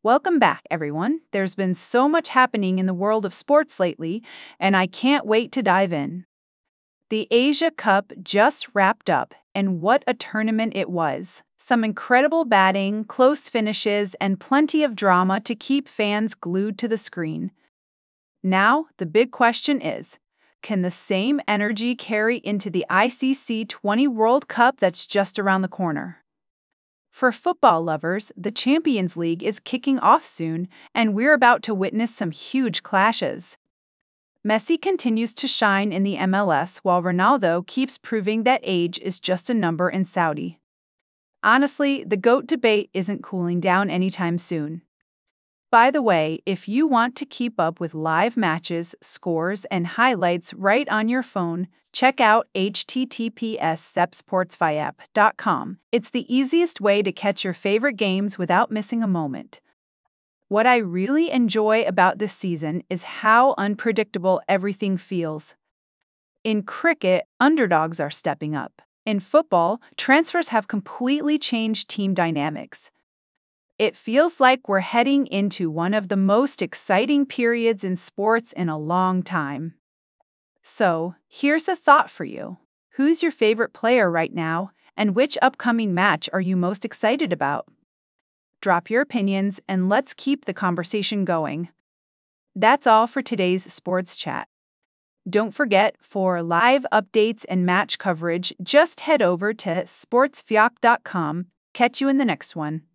Welcome back, everyone. There's been so much happening in the world of sports lately, and I can't wait to dive in. The Asia Cup just wrapped up, and what a tournament it was. Some incredible batting, close finishes, and plenty of drama to keep fans glued to the screen. Now, the big question is, can the same energy carry into the ICC 20 World Cup that's just around the corner? For football lovers, the Champions League is kicking off soon, and we're about to witness some huge clashes. Messi continues to shine in the MLS while Ronaldo keeps proving that age is just a number in Saudi. Honestly, the GOAT debate isn't cooling down anytime soon. By the way, if you want to keep up with live matches, scores, and highlights right on your phone, check out https://sepsportsviap.com. It's the easiest way to catch your favorite games without missing a moment. What I really enjoy about this season is how unpredictable everything feels. In cricket, underdogs are stepping up. In football, transfers have completely changed team dynamics. It feels like we're heading into one of the most exciting periods in sports in a long time. So, here's a thought for you. Who's your favorite player right now, and which upcoming match are you most excited about? Drop your opinions and let's keep the conversation going. That's all for today's sports chat. Don't forget, for live updates and match coverage, just head over to sportsfyoc.com. Catch you in the next one.